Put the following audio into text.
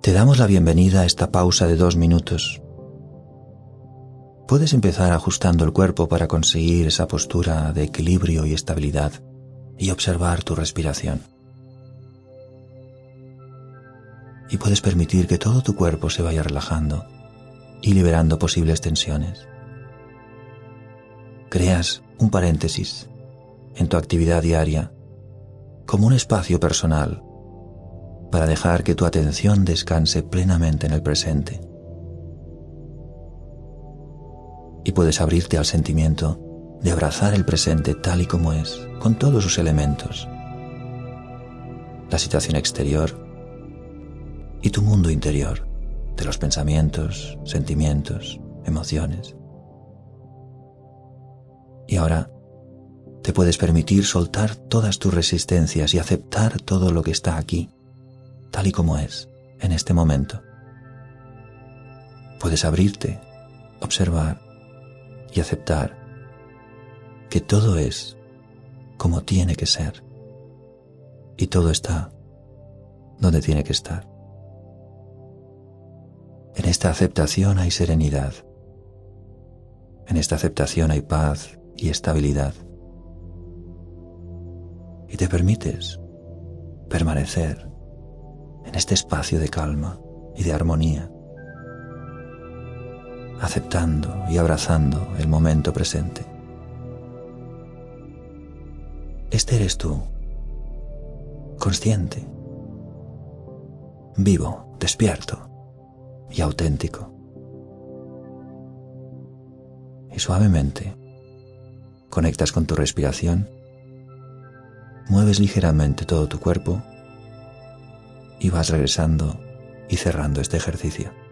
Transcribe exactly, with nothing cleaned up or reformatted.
Te damos la bienvenida a esta pausa de dos minutos. Puedes empezar ajustando el cuerpo para conseguir esa postura de equilibrio y estabilidad y observar tu respiración. Y puedes permitir que todo tu cuerpo se vaya relajando y liberando posibles tensiones. Creas un paréntesis en tu actividad diaria como un espacio personal para dejar que tu atención descanse plenamente en el presente. Y puedes abrirte al sentimiento de abrazar el presente tal y como es, con todos sus elementos, la situación exterior y tu mundo interior, de los pensamientos, sentimientos, emociones. Y ahora te puedes permitir soltar todas tus resistencias y aceptar todo lo que está aquí, tal y como es, en este momento. Puedes abrirte, observar y aceptar que todo es como tiene que ser y todo está donde tiene que estar. En esta aceptación hay serenidad. En esta aceptación hay paz y estabilidad. Y te permites permanecer en este espacio de calma y de armonía, aceptando y abrazando el momento presente. Este eres tú, consciente, vivo, despierto y auténtico. Y suavemente conectas con tu respiración, mueves ligeramente todo tu cuerpo y vas regresando y cerrando este ejercicio.